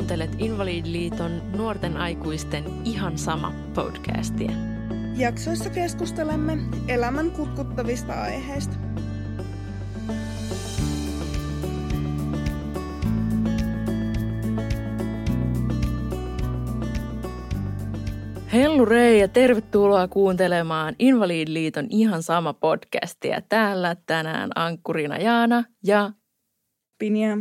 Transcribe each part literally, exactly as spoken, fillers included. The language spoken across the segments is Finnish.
kuuntelet Invalidiliiton nuorten aikuisten Ihan sama podcastia. Jaksoissa keskustelemme elämän kutkuttavista aiheista. Hellurei ja tervetuloa kuuntelemaan Invalidiliiton Ihan sama podcastia. Täällä tänään ankkurina Jaana ja Pinja.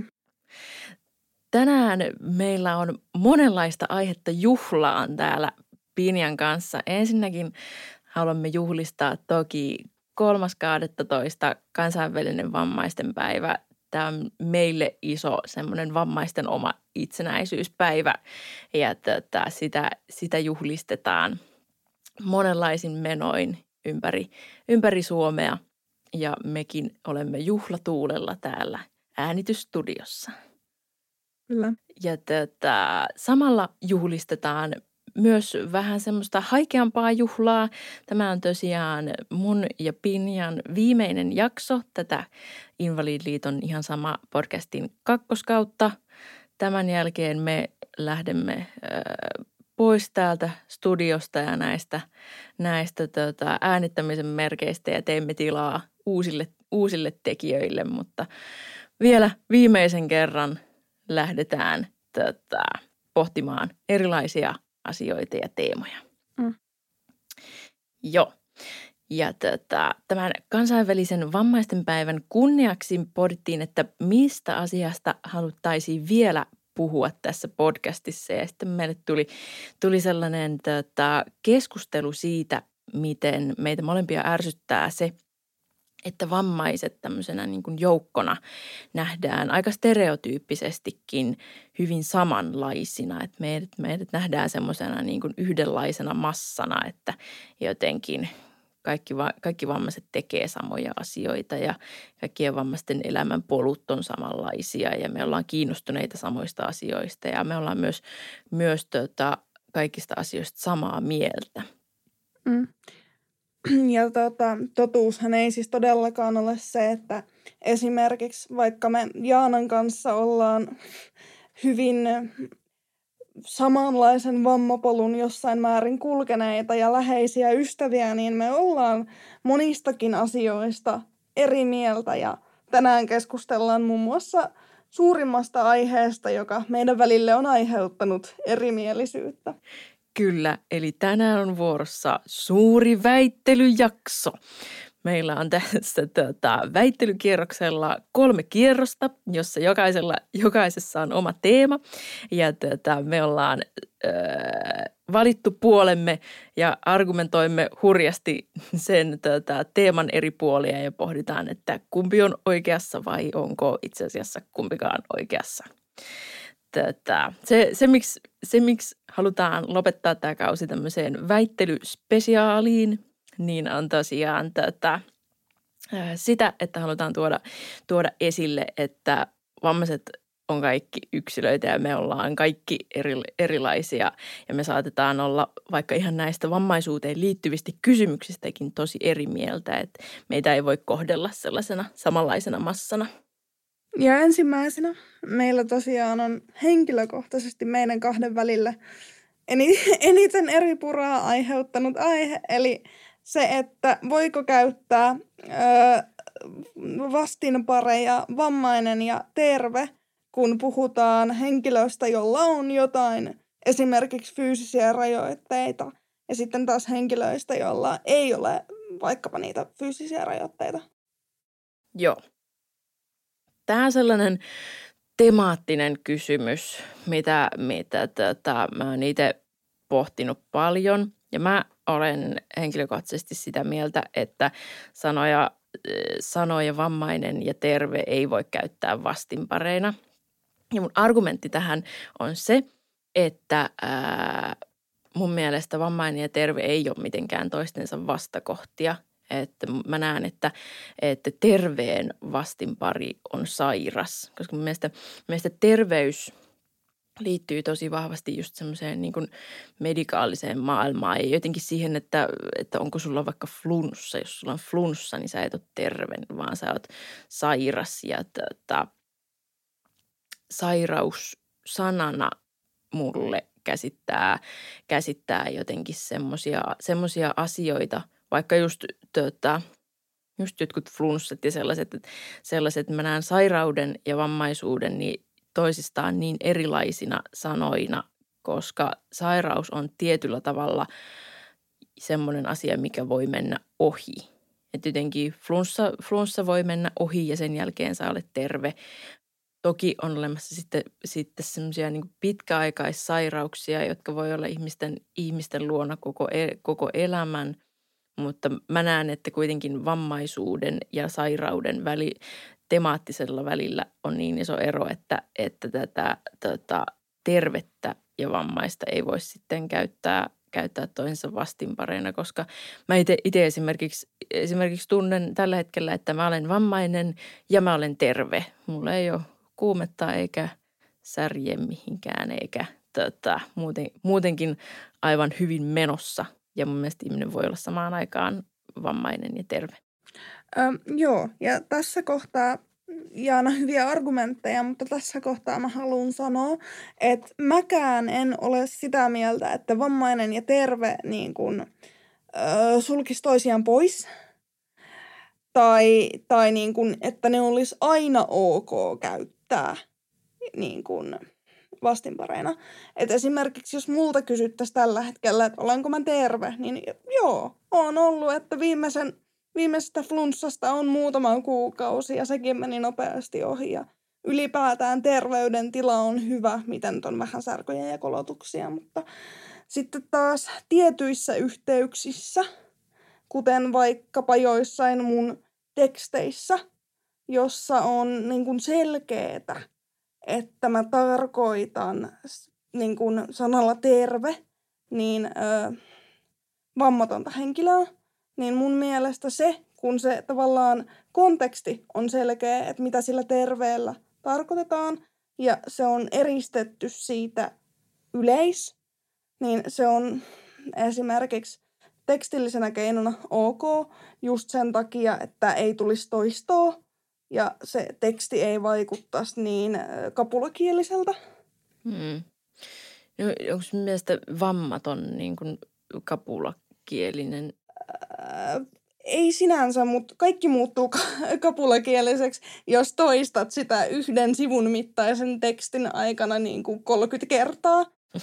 Tänään meillä on monenlaista aihetta juhlaan täällä Pinjan kanssa. Ensinnäkin haluamme juhlistaa toki kolmas kahdestoista kansainvälinen vammaisten päivä. Tämä on meille iso semmoinen vammaisten oma itsenäisyyspäivä ja tätä, sitä, sitä juhlistetaan monenlaisin menoin ympäri, ympäri Suomea ja mekin olemme juhlatuulella täällä äänitysstudiossa. Kyllä. Ja tätä, samalla juhlistetaan myös vähän semmoista haikeampaa juhlaa. Tämä on tosiaan mun ja Pinjan viimeinen jakso tätä Invalidiliiton Ihan sama podcastin kakkoskautta. Tämän jälkeen me lähdemme äh, pois täältä studiosta ja näistä, näistä tota, äänittämisen merkeistä ja teemme tilaa uusille, uusille tekijöille, mutta vielä viimeisen kerran lähdetään tota, pohtimaan erilaisia asioita ja teemoja. Mm. Joo. Ja tota, tämän kansainvälisen vammaisten päivän kunniaksi pohdittiin, että mistä asiasta haluttaisiin vielä puhua tässä podcastissa. Ja sitten meille tuli, tuli sellainen tota, keskustelu siitä, miten meitä molempia ärsyttää se, että vammaiset tämmöisenä niin kuin joukkona nähdään aika stereotyyppisestikin hyvin samanlaisina. Että meidät, meidät nähdään semmoisena niin kuin yhdenlaisena massana, että jotenkin kaikki, kaikki vammaiset tekee samoja asioita ja kaikkien vammaisten elämän polut on samanlaisia ja me ollaan kiinnostuneita samoista asioista ja me ollaan myös, myös tota, kaikista asioista samaa mieltä. Mm. Ja tota, totuushan ei siis todellakaan ole se, että esimerkiksi vaikka me Jaanan kanssa ollaan hyvin samanlaisen vammapolun jossain määrin kulkeneita ja läheisiä ystäviä, niin me ollaan monistakin asioista eri mieltä. Ja tänään keskustellaan muun muassa suurimmasta aiheesta, joka meidän välille on aiheuttanut erimielisyyttä. Kyllä, eli tänään on vuorossa suuri väittelyjakso. Meillä on tässä tota, väittelykierroksella kolme kierrosta, jossa jokaisella, jokaisessa on oma teema. Ja tota, me ollaan ö, valittu puolemme ja argumentoimme hurjasti sen tota, teeman eri puolia ja pohditaan, että kumpi on oikeassa vai onko itse asiassa kumpikaan oikeassa. Tätä. Se, se, miksi, se, miksi halutaan lopettaa tämä kausi tämmöiseen väittelyspesiaaliin, niin on tosiaan tätä, sitä, että halutaan tuoda, tuoda esille, että vammaiset on kaikki yksilöitä ja me ollaan kaikki eri, erilaisia ja me saatetaan olla vaikka ihan näistä vammaisuuteen liittyvistä kysymyksistäkin tosi eri mieltä, että meitä ei voi kohdella sellaisena samanlaisena massana. Ja ensimmäisenä meillä tosiaan on henkilökohtaisesti meidän kahden välillä eniten eri puraa aiheuttanut aihe, eli se, että voiko käyttää ö, vastinpareja vammainen ja terve, kun puhutaan henkilöstä, jolla on jotain esimerkiksi fyysisiä rajoitteita, ja sitten taas henkilöistä, jolla ei ole vaikkapa niitä fyysisiä rajoitteita. Joo. Tämä on sellainen temaattinen kysymys, mitä, mitä tota, mä oon itse pohtinut paljon. Ja mä olen henkilökohtaisesti sitä mieltä, että sanoja, sanoja vammainen ja terve ei voi käyttää vastinpareina. Ja mun argumentti tähän on se, että ää, mun mielestä vammainen ja terve ei ole mitenkään toistensa vastakohtia. Että mä näen, että, että terveen vastinpari on sairas, koska mun mielestä, mielestä terveys liittyy tosi vahvasti just semmoiseen niin kuin medikaaliseen maailmaan ja jotenkin siihen, että, että onko sulla vaikka flunssa. Jos sulla on flunssa, niin sä et ole terve, vaan sä oot sairas ja tota, sairaus sanana mulle käsittää, käsittää jotenkin semmoisia semmoisia asioita, vaikka just, tota, just jotkut flunssat ja sellaiset, että sellaiset, että mä näen sairauden ja vammaisuuden niin toisistaan niin erilaisina sanoina, koska sairaus on tietyllä tavalla semmoinen asia, mikä voi mennä ohi. Että jotenkin flunssa, flunssa voi mennä ohi ja sen jälkeen sä olet terve. Toki on olemassa sitten, sitten semmoisia niin pitkäaikaissairauksia, jotka voi olla ihmisten, ihmisten luona koko, koko elämän, mutta mä näen, että kuitenkin vammaisuuden ja sairauden väli, temaattisella välillä on niin iso ero, että, että tätä tota, tervettä ja vammaista ei voi sitten käyttää, käyttää toisensa vastinpareina, koska mä itse esimerkiksi, esimerkiksi tunnen tällä hetkellä, että mä olen vammainen ja mä olen terve. Mulla ei ole kuumetta eikä särje mihinkään eikä tota, muuten, muutenkin aivan hyvin menossa. Ja mun mielestä ihminen voi olla samaan aikaan vammainen ja terve. Öm, joo, ja tässä kohtaa, Jaana, hyviä argumentteja, mutta tässä kohtaa mä haluan sanoa, että mäkään en ole sitä mieltä, että vammainen ja terve niin kun, ö, sulkisi toisiaan pois. Tai, tai niin kun, että ne olisi aina ok käyttää niin kun vastinpareina. Et esimerkiksi jos multa kysyttäisiin tällä hetkellä, että olenko mä terve, niin joo, on ollut, että viimeisen, viimeisestä flunssasta on muutama kuukausi ja sekin meni nopeasti ohi. Ja ylipäätään terveydentila on hyvä, miten nyt on vähän särköjä ja kolotuksia, mutta sitten taas tietyissä yhteyksissä, kuten vaikkapa joissain mun teksteissä, jossa on niin kuin selkeetä, että mä tarkoitan niin kuin sanalla terve, niin ö, vammatonta henkilöä, niin mun mielestä se, kun se tavallaan konteksti on selkeä, että mitä sillä terveellä tarkoitetaan, ja se on eristetty siitä yleis, niin se on esimerkiksi tekstillisenä keinona ok, just sen takia, että ei tulisi toistoa, ja se teksti ei vaikuttaisi niin kapulakieliseltä. Hmm. No, onko sun mielestä vammaton niin kuin kapulakielinen? Ää, ei sinänsä, mutta kaikki muuttuu ka- kapulakieliseksi, jos toistat sitä yhden sivun mittaisen tekstin aikana niin kuin kolmekymmentä kertaa.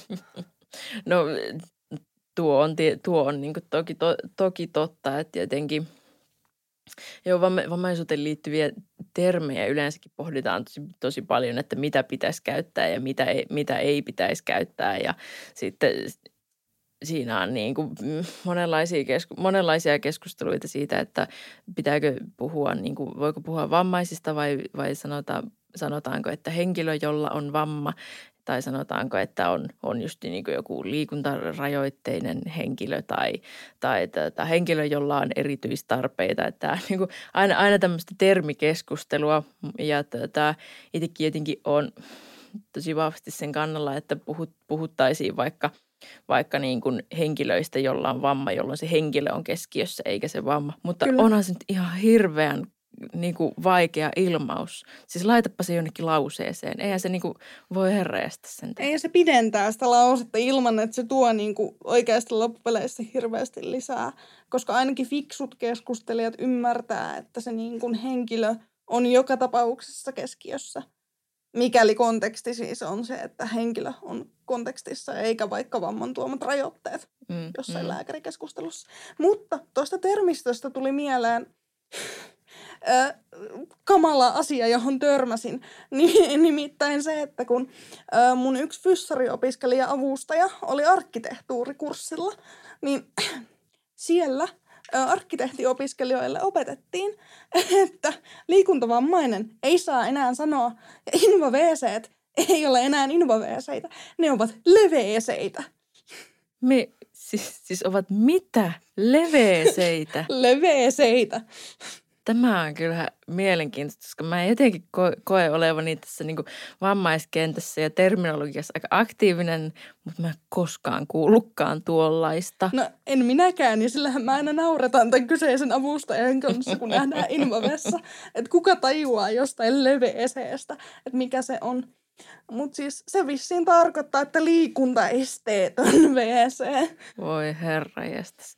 No tuo on, tuo on niin kuin toki, to, toki totta, että jotenkin joo, vammaisuuteen liittyviä termejä yleensäkin pohditaan tosi, tosi paljon, että mitä pitäisi käyttää ja mitä ei, mitä ei pitäisi käyttää. Ja sitten siinä on niin kuin monenlaisia, kesku, monenlaisia keskusteluita siitä, että pitääkö puhua, niin kuin, voiko puhua vammaisista vai, vai sanotaan, sanotaanko, että henkilö, jolla on vamma, tai sanotaanko, että on, on just niin kuin joku liikuntarajoitteinen henkilö tai, tai tätä henkilö, jolla on erityistarpeita. Että niin kuin aina, aina tämmöistä termikeskustelua ja tätä, itsekin jotenkin on tosi vahvasti sen kannalla, että puhut, puhuttaisiin vaikka, vaikka niin kuin henkilöistä, jolla on vamma, jolloin se henkilö on keskiössä eikä se vamma. Mutta Kyllä. onhan se nyt ihan hirveän niin kuin vaikea ilmaus. Siis laitapa se jonnekin lauseeseen. Eihän se niin kuin voi herreästä sen tehdä. Eihän se pidentää sitä lausetta ilman, että se tuo niin kuin oikeasti loppupeleissä hirveästi lisää. Koska ainakin fiksut keskustelijat ymmärtää, että se niin kuin henkilö on joka tapauksessa keskiössä. Mikäli konteksti siis on se, että henkilö on kontekstissa eikä vaikka vamman tuomat rajoitteet mm, jossain mm. lääkärikeskustelussa. Mutta tuosta termistöstä tuli mieleen Ö, kamala asia, johon törmäsin. Nimittäin se, että kun ö, mun yksi fyssariopiskelija-avustaja oli arkkitehtuurikurssilla, niin siellä ö, arkkitehtiopiskelijoille opetettiin, että liikuntavammainen ei saa enää sanoa, ja invaveeseet ei ole enää invaveeseitä, ne ovat leveeseitä. Me, siis, siis ovat mitä? Leveeseitä? Leveeseitä. Tämä on kyllä mielenkiintoista, koska mä jotenkin ko- koe olevani tässä niin kuin vammaiskentässä ja terminologiassa aika aktiivinen, mutta mä en koskaan kuullutkaan tuollaista. No en minäkään, ja sillähän mä aina nauretaan tämän kyseisen avustajan kanssa, kun nähdään invavessa, että kuka tajuaa jostain leveeseestä, että mikä se on. Mutta siis se vissiin tarkoittaa, että liikuntaesteetön V C. Voi herranjestas.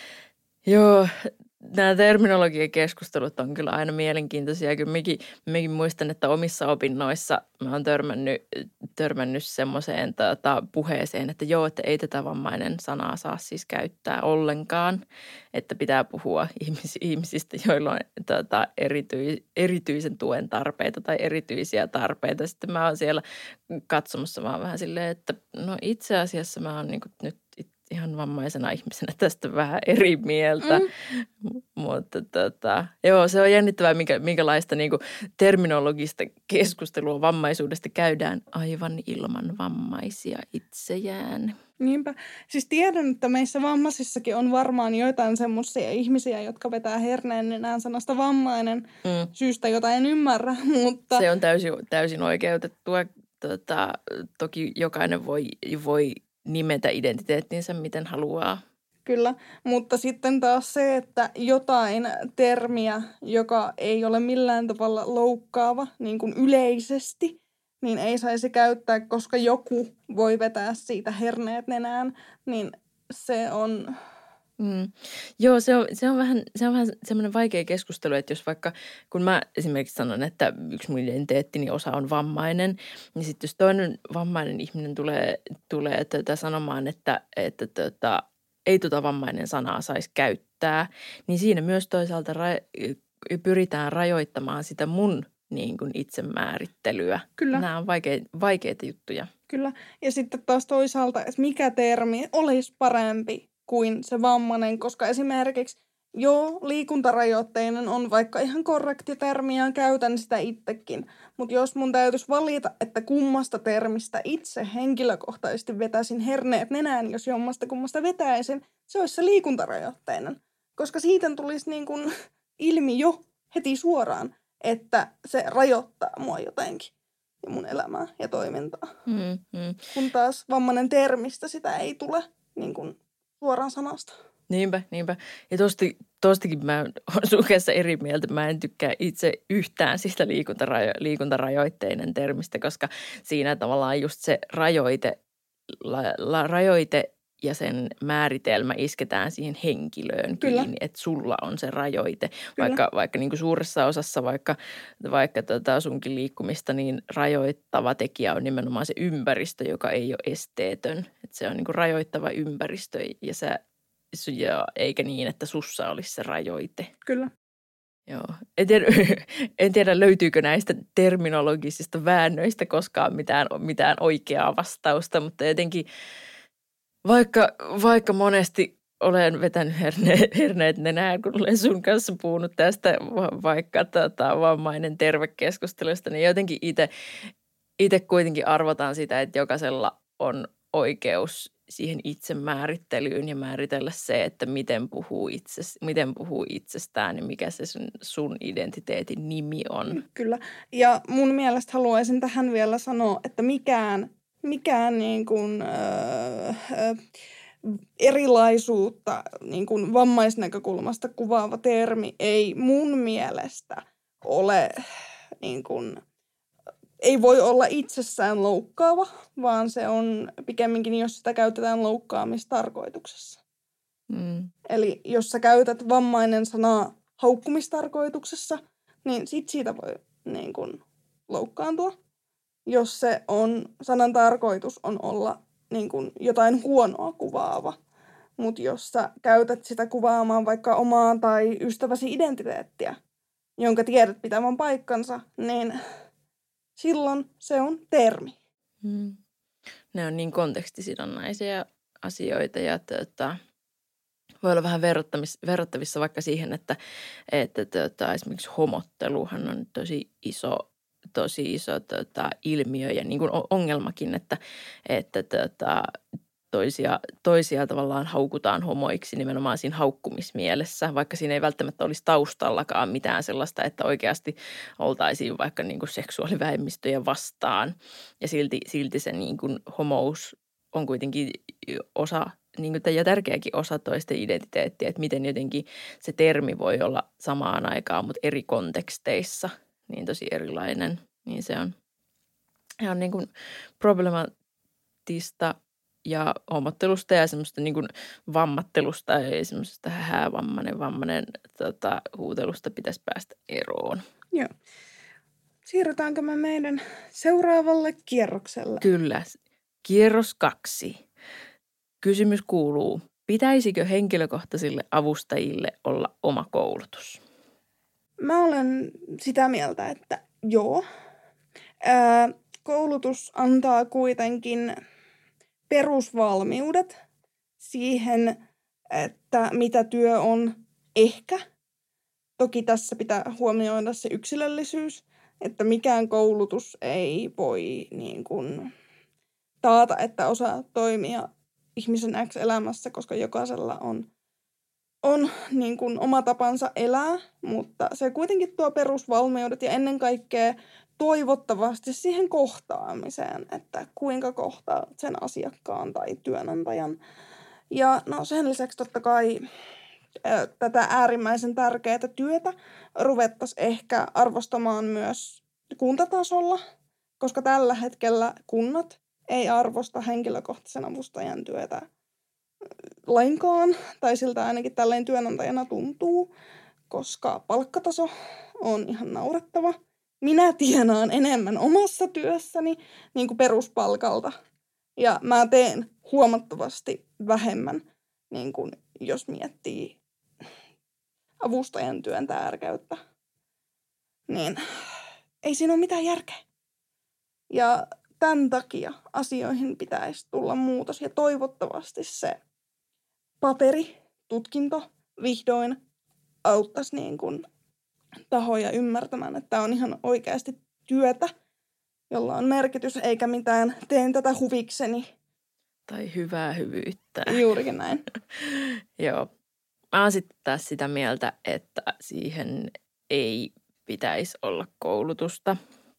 Joo, nämä terminologiakeskustelut on kyllä aina mielenkiintoisia. Kyllä mekin, mekin muistan, että omissa opinnoissa mä oon törmännyt, törmännyt semmoiseen tota, puheeseen, että joo, että ei tätä vammainen sanaa saa siis käyttää ollenkaan. Että pitää puhua ihmis, ihmisistä, joilla on tota, erity, erityisen tuen tarpeita tai erityisiä tarpeita. Sitten mä oon siellä katsomassa vaan vähän silleen, että no itse asiassa mä oon niin kuin nyt ihan vammaisena ihmisenä tästä vähän eri mieltä, mm. mutta tota, joo, se on jännittävää, minkä, minkälaista niin kuin terminologista keskustelua vammaisuudesta käydään aivan ilman vammaisia itseään. Niinpä. Siis tiedän, että meissä vammaisissakin on varmaan joitain semmoisia ihmisiä, jotka vetää herneen nenään sanasta vammainen mm. syystä, jota en ymmärrä, mutta... Se on täysin, täysin oikeutettua. Tota, toki jokainen voi, voi nimetä identiteettinsä miten haluaa. Kyllä, mutta sitten taas se, että jotain termiä, joka ei ole millään tavalla loukkaava niin kuin yleisesti, niin ei saisi käyttää, koska joku voi vetää siitä herneet nenään, niin se on... Mm. Joo, se on, se on vähän, se on vähän semmoinen vaikea keskustelu, että jos vaikka, kun mä esimerkiksi sanon, että yksi mun identiteettini osa on vammainen, niin sitten jos toinen vammainen ihminen tulee, tulee tätä sanomaan, että, että tota, ei tota vammainen sanaa saisi käyttää, niin siinä myös toisaalta ra- pyritään rajoittamaan sitä mun niin kuin itsemäärittelyä. Kyllä. Nämä on vaikeita, vaikeita juttuja. Kyllä, ja sitten taas toisaalta, että mikä termi olisi parempi kuin se vammainen, koska esimerkiksi joo, liikuntarajoitteinen on vaikka ihan korrekti termi ja käytän sitä itsekin, mutta jos mun täytyisi valita, että kummasta termistä itse henkilökohtaisesti vetäisin herneet nenään, jos jommasta kummasta vetäisin, se olisi se liikuntarajoitteinen, koska siitä tulisi niin kuin ilmi jo heti suoraan, että se rajoittaa mua jotenkin ja mun elämää ja toimintaa. Mm, mm. Kun taas vammainen termistä sitä ei tule niin kuin suoraan sanasta. Niinpä, niinpä. Ja tosti, tostikin mä olen sun kanssa eri mieltä. Mä en tykkää itse yhtään siitä liikuntarajo- liikuntarajoitteinen termistä, koska siinä tavallaan just se rajoite, la, la, rajoite ja sen määritelmä isketään siihen henkilöön kiinni, että sulla on se rajoite. Kyllä. Vaikka, vaikka niin kuin suuressa osassa vaikka, vaikka tota sunkin liikkumista, niin rajoittava tekijä on nimenomaan se ympäristö, joka ei ole esteetön. Että se on niin kuin rajoittava ympäristö ja sä ja eikä niin, että sussa olisi se rajoite. Kyllä. Joo. En tiedä, en tiedä, löytyykö näistä terminologisista väännöistä koskaan mitään, mitään oikeaa vastausta, mutta jotenkin vaikka, vaikka monesti olen vetänyt herne, herneet nenään, kun olen sun kanssa puhunut tästä vaikka tota, vammainen tervekeskustelusta, niin jotenkin itse, itse kuitenkin arvotaan sitä, että jokaisella on oikeus siihen itsemäärittelyyn ja määritellä se, että miten puhuu, itses, miten puhuu itsestään ja mikä se sun, sun identiteetin nimi on. Kyllä. Ja mun mielestä haluaisin tähän vielä sanoa, että mikään, mikään niin kuin, öö, öö, erilaisuutta niin kuin vammaisnäkökulmasta kuvaava termi ei mun mielestä ole niin kuin, ei voi olla itsessään loukkaava, vaan se on pikemminkin, jos sitä käytetään loukkaamistarkoituksessa. Mm. Eli jos sä käytät vammainen sanaa haukkumistarkoituksessa, niin sit siitä voi niin kun, loukkaantua. Jos se on, sanan tarkoitus on olla niin kun, jotain huonoa kuvaava. Mutta jos sä käytät sitä kuvaamaan vaikka omaa tai ystäväsi identiteettiä, jonka tiedät pitävän paikkansa, niin silloin se on termi. Hmm. Ne on niin kontekstisidonnaisia asioita ja tota, voi olla vähän verrattavissa vaikka siihen, että, että tota, esimerkiksi homotteluhan on tosi iso, tosi iso tota, ilmiö ja niin kuin ongelmakin, että, että tota, toisia, toisia tavallaan haukutaan homoiksi nimenomaan siinä haukkumismielessä, vaikka siinä ei välttämättä olisi taustallakaan mitään sellaista, että oikeasti oltaisiin vaikka niin kuin seksuaalivähemmistöjä vastaan. Ja silti, silti se niin kuin homous on kuitenkin osa, niin kuin, ja tärkeäkin osa toisten identiteettiä, että miten jotenkin se termi voi olla samaan aikaan, mutta eri konteksteissa niin tosi erilainen, niin se on. ihan niin kuin problemaattista ja homottelusta ja semmoista niin kuin vammattelusta ja semmoisesta häävammainen, vammainen tota, huutelusta pitäisi päästä eroon. Joo. Siirrytäänkö me meidän seuraavalle kierrokselle? Kyllä. Kierros kaksi. Kysymys kuuluu, pitäisikö henkilökohtaisille avustajille olla oma koulutus? Mä olen sitä mieltä, että joo. Ää, koulutus antaa kuitenkin perusvalmiudet siihen, että mitä työ on ehkä. Toki tässä pitää huomioida se yksilöllisyys, että mikään koulutus ei voi niin kuin taata, että osaa toimia ihmisen X-elämässä, koska jokaisella on, on niin kuin oma tapansa elää, mutta se kuitenkin tuo perusvalmiudet ja ennen kaikkea toivottavasti siihen kohtaamiseen, että kuinka kohtaa sen asiakkaan tai työnantajan. Ja no sen lisäksi totta kai ää, tätä äärimmäisen tärkeää työtä ruvettaisiin ehkä arvostamaan myös kuntatasolla, koska tällä hetkellä kunnat ei arvosta henkilökohtaisen avustajan työtä lainkaan, tai siltä ainakin tälleen työnantajana tuntuu, koska palkkataso on ihan naurettava. Minä tienaan enemmän omassa työssäni niin kuin peruspalkalta, ja mä teen huomattavasti vähemmän, niin kuin jos miettii avustajan työn tärkeyttä. Niin ei siinä ole mitään järkeä. Ja tämän takia asioihin pitäisi tulla muutos ja toivottavasti se paperi, tutkinto vihdoin auttaisi niin kuin tahoja ymmärtämään, että tämä on ihan oikeasti työtä, jolla on merkitys, eikä mitään teen tätä huvikseni. Tai hyvää hyvyyttä. Juurikin näin. Joo. Mä oon sitten taas sitä mieltä, että siihen ei pitäisi olla koulutusta.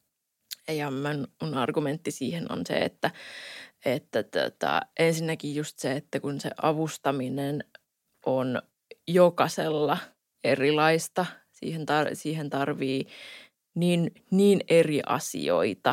Ja mun, mun argumentti siihen on se, että, että tota, ensinnäkin just se, että kun se avustaminen on jokaisella erilaista, siihen, tar- siihen tarvii niin, niin eri asioita,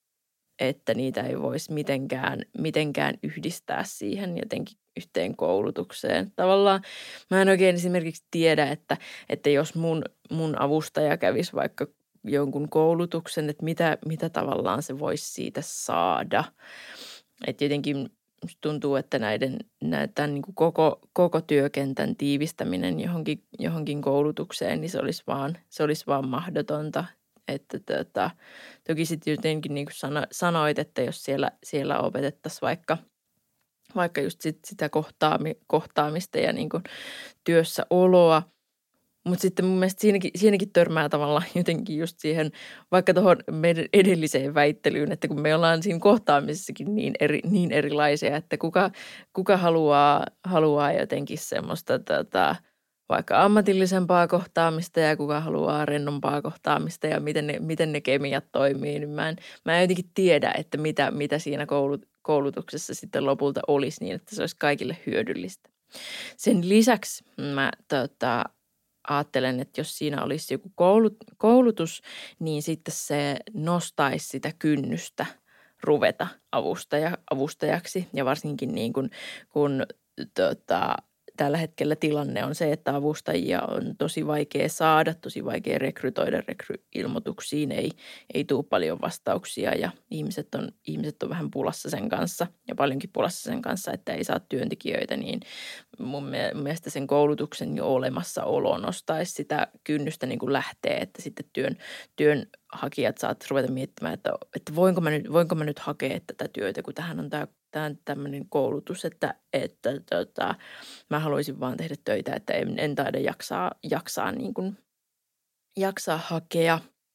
että niitä ei voisi mitenkään, mitenkään yhdistää siihen jotenkin yhteen koulutukseen. Tavallaan mä en oikein esimerkiksi tiedä, että, että jos mun, mun avustaja kävisi vaikka jonkun koulutuksen, että mitä, mitä tavallaan se voisi siitä saada. Että jotenkin tuntuu, että näiden, tämän niin kuin koko, koko työkentän tiivistäminen johonkin, johonkin koulutukseen, niin se olisi vaan, se olisi vaan mahdotonta. Että tota, toki sitten jotenkin niin kuin sano, sanoit, että jos siellä, siellä opetettaisiin vaikka, vaikka just sit sitä kohtaami, kohtaamista ja niin kuin työssäoloa, mutta sitten mun mielestä siinäkin, siinäkin törmää tavallaan jotenkin just siihen, vaikka tuohon meidän edelliseen väittelyyn, että kun me ollaan siinä kohtaamisessakin niin, eri, niin erilaisia, että kuka, kuka haluaa, haluaa jotenkin semmoista tota, vaikka ammatillisempaa kohtaamista ja kuka haluaa rennompaa kohtaamista ja miten ne, miten ne kemiat toimii, niin mä en, mä en jotenkin tiedä, että mitä, mitä siinä koulut, koulutuksessa sitten lopulta olisi niin, että se olisi kaikille hyödyllistä. Sen lisäksi mä tota, ajattelen, että jos siinä olisi joku koulut, koulutus, niin sitten se nostaisi sitä kynnystä ruveta avustaja, avustajaksi. Ja varsinkin niin kun, kun tota, tällä hetkellä tilanne on se, että avustajia on tosi vaikea saada, tosi vaikea rekrytoida, rekryilmoituksiin ei, ei tule paljon vastauksia ja ihmiset on, ihmiset on vähän pulassa sen kanssa ja paljonkin pulassa sen kanssa, että ei saa työntekijöitä, niin mun mielestä sen koulutuksen jo olemassaolo nostaisi sitä kynnystä niin kuin lähtee, että sitten työn, työnhakijat saat ruveta miettimään, että, että voinko, mä nyt, voinko mä nyt hakea tätä työtä, kun tähän on tämä Tämä on tämmöinen koulutus, että, että tota, mä haluaisin vaan tehdä töitä, että en, en taida jaksaa, jaksaa, niin kuin, jaksaa hakea.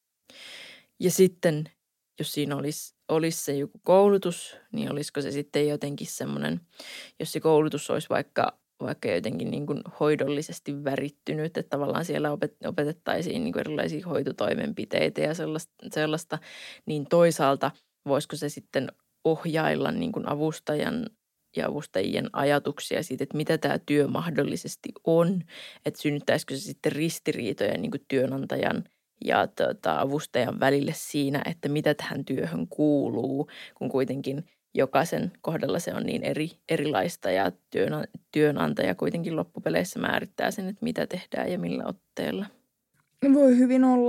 Ja sitten, jos siinä olisi, olisi se joku koulutus, niin olisiko se sitten jotenkin semmoinen, jos se koulutus olisi vaikka, vaikka jotenkin niin kuin hoidollisesti värittynyt, että tavallaan siellä opetettaisiin niin kuin erilaisia hoitotoimenpiteitä ja sellaista, sellaista, niin toisaalta voisiko se sitten ohjailla niin kuin avustajan ja avustajien ajatuksia siitä, että mitä tämä työ mahdollisesti on, että synnyttäisikö se sitten ristiriitoja niin kuin työnantajan ja tota, avustajan välille siinä, että mitä tähän työhön kuuluu, kun kuitenkin jokaisen kohdalla se on niin eri, erilaista ja työn, työnantaja kuitenkin loppupeleissä määrittää sen, että mitä tehdään ja millä otteella. Voi hyvin olla.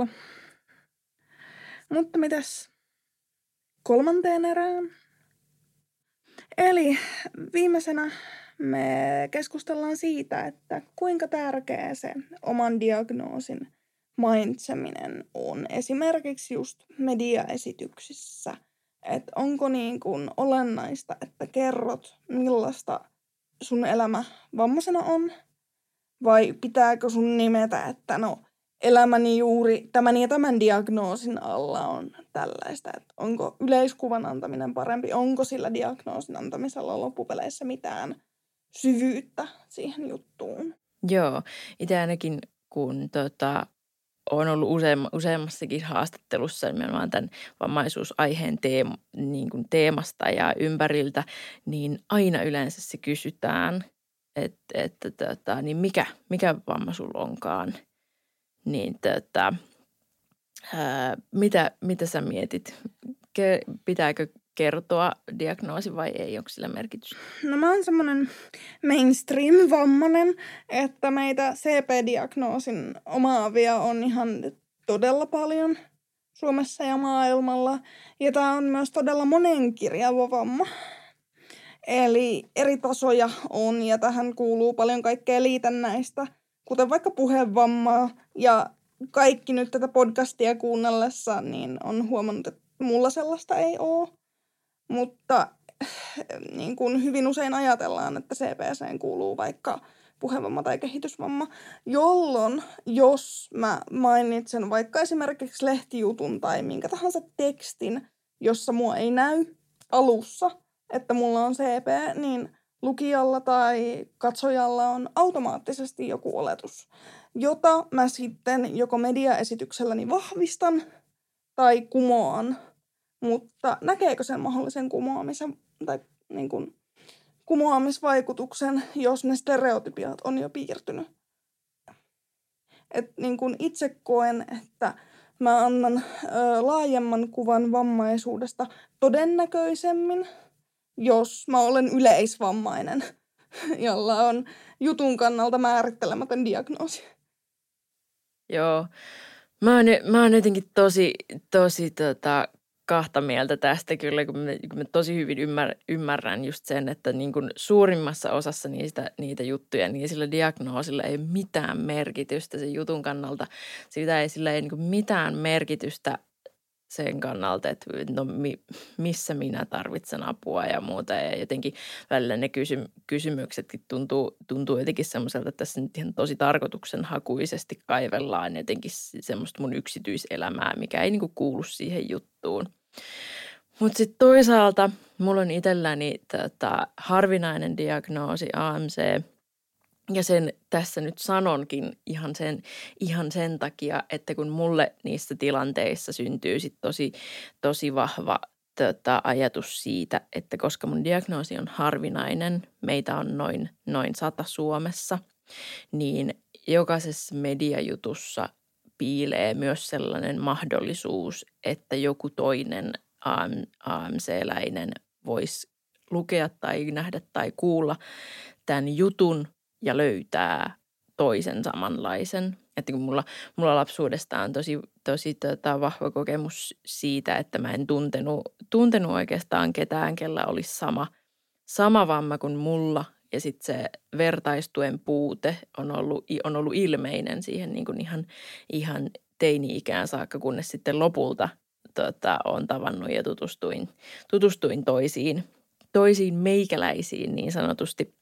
Mutta mitäs kolmanteen erään? Eli viimeisenä me keskustellaan siitä, että kuinka tärkeä se oman diagnoosin mainitseminen on esimerkiksi just mediaesityksissä. Että onko niin kuin olennaista, että kerrot, millaista sun elämä vammaisena on, vai pitääkö sun nimetä, että no elämäni juuri tämän ja tämän diagnoosin alla on tällaista, että onko yleiskuvan antaminen parempi, onko sillä diagnoosin antamisella loppupeleissä mitään syvyyttä siihen juttuun. Joo, itse ainakin kun tota, olen ollut useamma, useammassakin haastattelussa nimenomaan tämän vammaisuusaiheen teem, niin kuin teemasta ja ympäriltä, niin aina yleensä se kysytään, että, että tota, niin mikä, mikä vamma sulla onkaan. Niin tota, ää, mitä, mitä sä mietit? Ke, pitääkö kertoa diagnoosi vai ei? Onko sillä merkitystä? No mä oon semmoinen mainstream-vammainen, että meitä C P-diagnoosin omaavia on ihan todella paljon Suomessa ja maailmalla. Ja tää on myös todella monenkirjava vamma. Eli eri tasoja on ja tähän kuuluu paljon kaikkea liitännäistä, kuten vaikka puhevammaa. Ja kaikki nyt tätä podcastia kuunnellessa niin on huomannut, että mulla sellaista ei ole. Mutta niin kuin hyvin usein ajatellaan, että C P C:hen kuuluu vaikka puhevamma tai kehitysvamma, jolloin jos mä mainitsen vaikka esimerkiksi lehtijutun tai minkä tahansa tekstin, jossa mua ei näy alussa, että mulla on C P, niin lukijalla tai katsojalla on automaattisesti joku oletus, jota mä sitten joko mediaesitykselläni vahvistan tai kumoan. Mutta näkeekö sen mahdollisen kumoamisen tai niin kuin, kumoamisvaikutuksen, jos ne stereotypiat on jo piirtynyt? Et, niin kuin itse koen, että mä annan ö, laajemman kuvan vammaisuudesta todennäköisemmin, jos mä olen yleisvammainen, jolla on jutun kannalta määrittelemätön diagnoosi. Joo, mä oon, mä oon jotenkin tosi, tosi tota, kahta mieltä tästä kyllä, kun mä, kun mä tosi hyvin ymmär, ymmärrän just sen, että niin kuin suurimmassa osassa niistä, niitä juttuja, niin sillä diagnoosilla ei mitään merkitystä sen jutun kannalta. Siitä ei sillä ei niin kuin mitään merkitystä sen kannalta, että no mi, missä minä tarvitsen apua ja muuta. Ja jotenkin välillä ne kysy, kysymyksetkin tuntuu, tuntuu jotenkin semmoiselta, että tässä nyt ihan tosi tarkoituksenhakuisesti kaivellaan jotenkin semmoista mun yksityiselämää, mikä ei niinku kuulu siihen juttuun. Mutta sitten toisaalta mulla on itselläni tota, harvinainen diagnoosi A M C. Ja sen tässä nyt sanonkin ihan sen, ihan sen takia, että kun mulle niissä tilanteissa syntyy sit tosi, tosi vahva tota, ajatus siitä, että koska mun diagnoosi on harvinainen, meitä on noin, noin sata Suomessa, niin jokaisessa mediajutussa piilee myös sellainen mahdollisuus, että joku toinen A M C-läinen voisi lukea tai nähdä tai kuulla tämän jutun ja löytää toisen samanlaisen. Että kun mulla, mulla lapsuudesta on tosi, tosi tota, vahva kokemus siitä, että mä en tuntenut, tuntenut oikeastaan ketään, kellä olisi sama, sama vamma kuin mulla. Ja sitten se vertaistuen puute on ollut, on ollut ilmeinen siihen niin kuin ihan, ihan teini-ikään saakka, kunnes sitten lopulta tota, olen tavannut ja tutustuin, tutustuin toisiin, toisiin meikäläisiin niin sanotusti.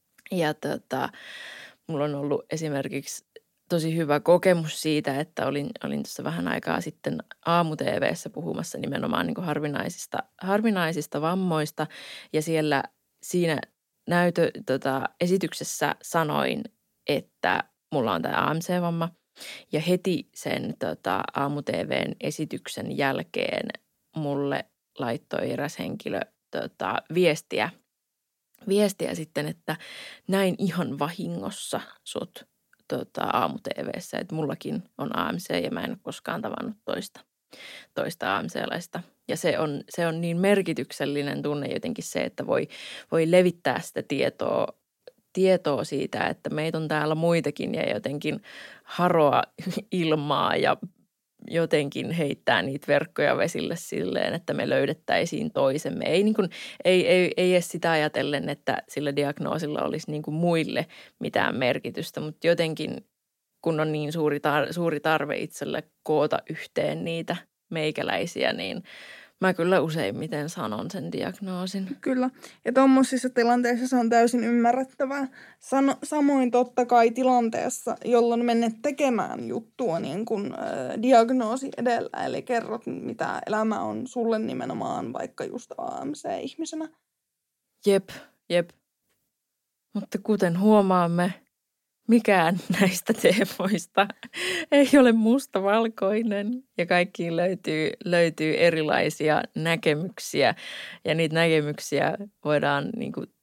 Ja tota, mulla on ollut esimerkiksi tosi hyvä kokemus siitä, että olin, olin tuossa vähän aikaa sitten aamu-T V:ssä puhumassa nimenomaan niin kuin harvinaisista, harvinaisista vammoista. Ja siellä siinä näytö, tota, esityksessä sanoin, että mulla on tämä A M C-vamma. Ja heti sen tota, aamu-T V:n esityksen jälkeen mulle laittoi eräs henkilö tota, viestiä. Viestiä sitten, että näin ihan vahingossa sut tota, aamu-tv:ssä, että mullakin on A M C ja mä en ole koskaan tavannut toista, toista A M C-laista. Ja se on, se on niin merkityksellinen tunne jotenkin se, että voi, voi levittää sitä tietoa, tietoa siitä, että meitä on täällä muitakin ja jotenkin haroa ilmaa ja jotenkin heittää niitä verkkoja vesille silleen, että me löydettäisiin toisemme. Ei, niin kuin, ei, ei, ei edes sitä ajatellen, että sillä diagnoosilla olisi niin kuin muille mitään merkitystä, mutta jotenkin kun on niin suuri, tar- suuri tarve itselle koota yhteen niitä meikäläisiä, niin mä kyllä useimmiten sanon sen diagnoosin. Kyllä. Ja tuommoisissa tilanteissa se on täysin ymmärrettävää. Sano, samoin totta kai tilanteessa, jolloin menet tekemään juttua niin kuin äh, diagnoosi edellä. Eli kerrot, mitä elämä on sulle nimenomaan vaikka just A M C-ihmisenä. Jep, jep. Mutta kuten huomaamme, mikään näistä teemoista ei ole mustavalkoinen ja kaikkiin löytyy, löytyy erilaisia näkemyksiä ja niitä näkemyksiä voidaan niin kuin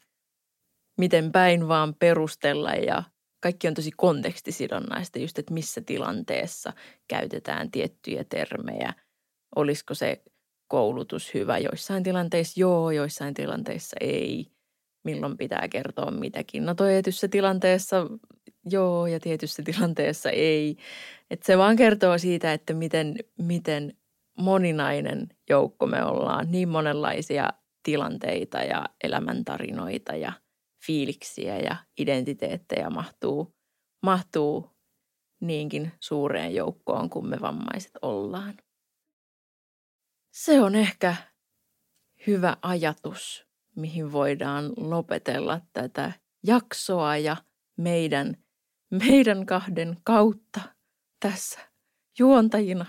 miten päin vaan perustella ja kaikki on tosi kontekstisidonnaista just, että missä tilanteessa käytetään tiettyjä termejä. Olisiko se koulutus hyvä? Joissain tilanteissa joo, joissain tilanteissa ei. Milloin pitää kertoa mitäkin. No tietyssä tilanteessa joo ja tietyssä tilanteessa ei. Että se vaan kertoo siitä, että miten, miten moninainen joukko me ollaan. Niin monenlaisia tilanteita ja elämäntarinoita ja fiiliksiä ja identiteettejä mahtuu, mahtuu niinkin suureen joukkoon kuin me vammaiset ollaan. Se on ehkä hyvä ajatus, mihin voidaan lopetella tätä jaksoa ja meidän, meidän kahden kautta tässä juontajina.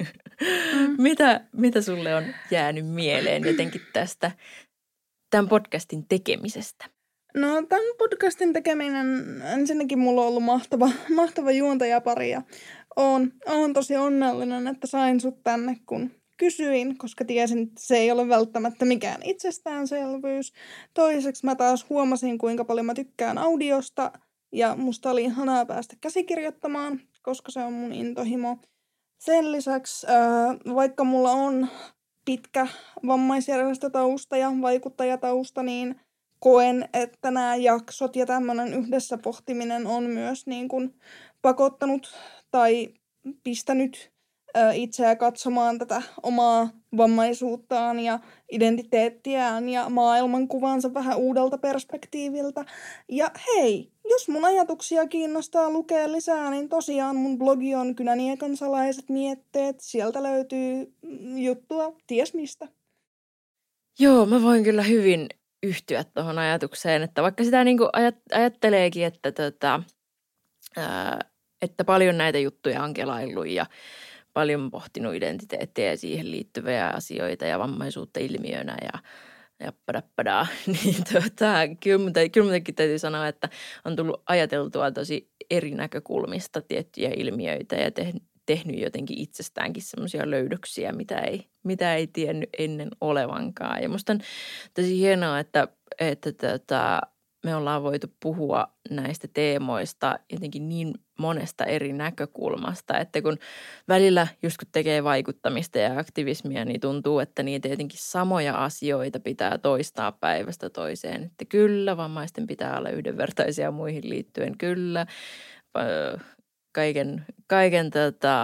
Mm. mitä, mitä sulle on jäänyt mieleen jotenkin tästä tämän podcastin tekemisestä? No tämän podcastin tekeminen, ensinnäkin mulla on ollut mahtava, mahtava juontajapari ja oon, oon tosi onnellinen, että sain sut tänne, kun kysyin, koska tiesin, että se ei ole välttämättä mikään itsestäänselvyys. Toiseksi mä taas huomasin, kuinka paljon mä tykkään audiosta ja musta oli ihanaa päästä käsikirjoittamaan, koska se on mun intohimo. Sen lisäksi, äh, vaikka mulla on pitkä vammaisjärjestötausta ja vaikuttajatausta, niin koen, että nämä jaksot ja tämmöinen yhdessä pohtiminen on myös niin kuin pakottanut tai pistänyt itseä katsomaan tätä omaa vammaisuuttaan ja identiteettiään ja maailmankuvansa vähän uudelta perspektiiviltä. Ja hei, jos mun ajatuksia kiinnostaa lukea lisää, niin tosiaan mun blogi on Kynäniekan salaiset mietteet. Sieltä löytyy juttua ties mistä. Joo, mä voin kyllä hyvin yhtyä tuohon ajatukseen, että vaikka sitä niin kuin ajat- ajatteleekin, että, tota, ää, että paljon näitä juttuja on kelaillut ja paljon pohtinut identiteettiä ja siihen liittyviä asioita ja vammaisuutta ilmiönä ja, ja padappadaa, niin tota, kyllä, mun, kyllä munkin täytyy sanoa, että on tullut ajateltua tosi eri näkökulmista tiettyjä ilmiöitä ja tehnyt, tehnyt jotenkin itsestäänkin semmoisia löydöksiä, mitä ei, mitä ei tiennyt ennen olevankaan. Ja musta on tosi hienoa, että, että tota, me ollaan voitu puhua näistä teemoista jotenkin niin monesta eri näkökulmasta, että kun välillä just kun tekee vaikuttamista ja aktivismia, niin tuntuu, että niitä jotenkin samoja asioita pitää toistaa päivästä toiseen. Että kyllä, vammaisten pitää olla yhdenvertaisia muihin liittyen, kyllä, kaiken, kaiken tota,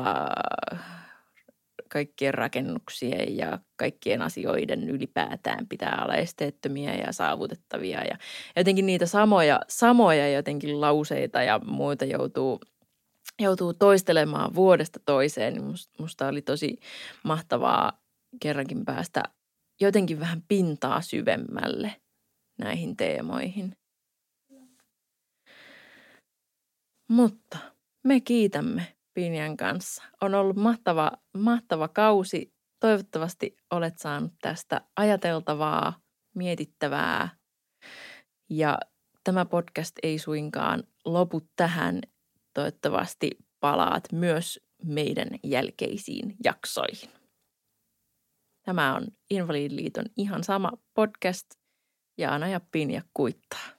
kaikkien rakennuksien ja kaikkien asioiden ylipäätään pitää olla esteettömiä ja saavutettavia. Ja jotenkin niitä samoja, samoja jotenkin lauseita ja muita joutuu, joutuu toistelemaan vuodesta toiseen. Musta, musta oli tosi mahtavaa kerrankin päästä jotenkin vähän pintaa syvemmälle näihin teemoihin. Mutta me kiitämme Pinjan kanssa. On ollut mahtava, mahtava kausi. Toivottavasti olet saanut tästä ajateltavaa, mietittävää. Ja tämä podcast ei suinkaan lopu tähän. Toivottavasti palaat myös meidän jälkeisiin jaksoihin. Tämä on Invalidiliiton ihan sama podcast ja Ana ja Pinja kuittaa.